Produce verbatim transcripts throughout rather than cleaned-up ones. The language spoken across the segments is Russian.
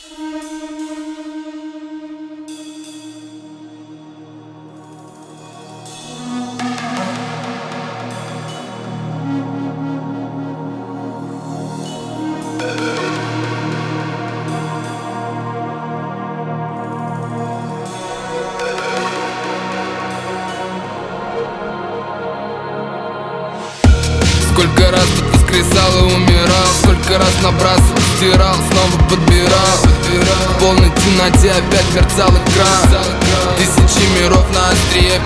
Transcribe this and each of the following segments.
Сколько раз тут воскресал и умирал, сколько раз набрасывал, стирал, снова подбирал. В полной темноте опять мерцал экран. Тысячи миров на острие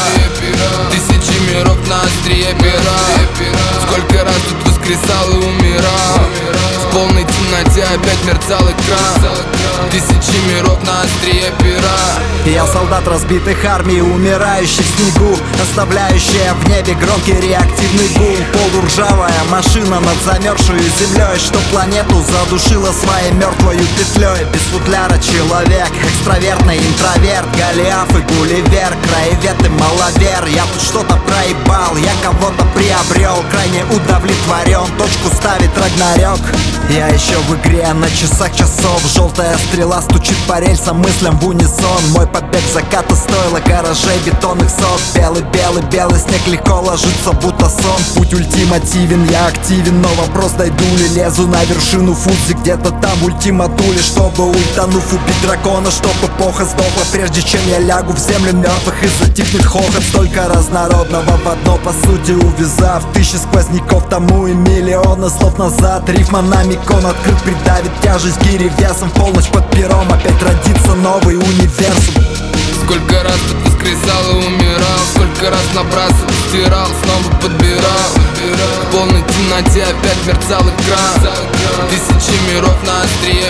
пера, тысячи миров на острие пера. Сколько раз тут воскресал и умирал, в полной темноте опять мерцал экран. Тысячи миров на острие пера. Я солдат разбитых армий, умирающий в снегу, оставляющая в небе громкий реактивный гул. Полуржавая машина над замерзшую землей, что планету задушила своей мертвою петлей. Без футляра человек, экстравертный интроверт, Голиаф и Гулливер, краевед и маловер. Я тут что-то проебал, я кого-то приобрел, крайне удовлетворен, точку ставит Рагнарёк. Я еще в игре, на часах часов, желтая стрела стучит по рельсам, мыслям в унисон. Мой побег заката стоило гаражей бетонных сот. Белый, белый, белый снег легко ложится, будто сон. Путь ультимативен, я активен, но вопрос, дойду ли. Лезу на вершину Фудзи, где-то там ультиматули, чтобы, ультанув, убить дракона, чтобы эпоха сдохла, прежде чем я лягу в землю мертвых и затихнет хохот. Столько разнородного в одно, по сути увязав тысячи сквозняков тому и миллионы слов назад. Рифма на микон открыт, придавит тяжесть гири весом. В полночь под пером опять родится новый универсум. Сколько раз тут воскресал и умирал, сколько раз набрасывал, стирал, снова подбирал. В полной темноте опять мерцал экран. Тысячи миров на острие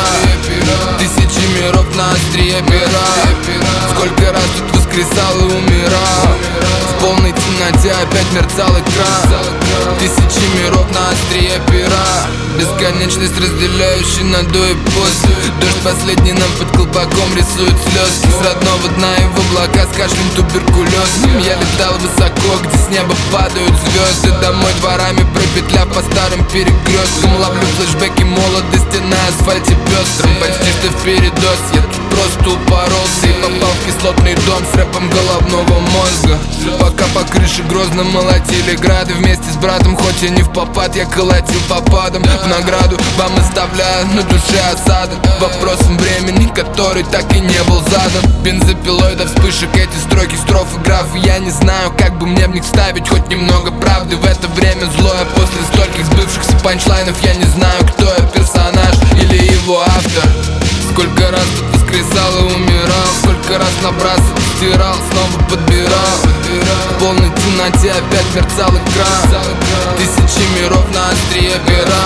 пера, тысячи миров на острие пера. Сколько раз тут воскресал и умирал, в полной темноте опять мерцал экран. Тысячи миров на острие пера. Бесконечность, разделяющая на до и после. Дождь последний нам под колпаком рисует слезки. С родного дна и в облака с кашлем туберкулез. Я летал высоко, где с неба падают звезды. Домой дворами пропетляв по старым перекресткам. Ловлю флешбеки молодости на асфальте пестром. Почти что впередос, я тут просто упоролся и попал в кислотный дом с рэпом головного мозга. Пока по крыше грозно молотили грады, вместе с братом, хоть и не в попад, я колотил попадом. В награду вам оставляю на душе осадок вопросом времени, который так и не был задан. Бензопилой до вспышек эти строки, строфы, графы. Я не знаю, как бы мне в них вставить хоть немного правды. В это время злое, после стольких сбывшихся панчлайнов я не знаю, кто я, персонаж или его автор. Сколько раз тут воскресал и умирал, сколько раз набрасывал, стирал, снова подбирал. В полной темноте опять мерцал экран. Тысячи миров на острие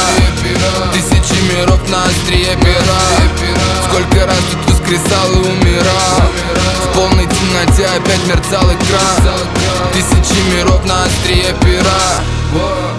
пера, тысячи миров на острие пера. Сколько раз тут воскресал и умирал, в полной темноте опять мерцал экран. Тысячи миров на острие пера.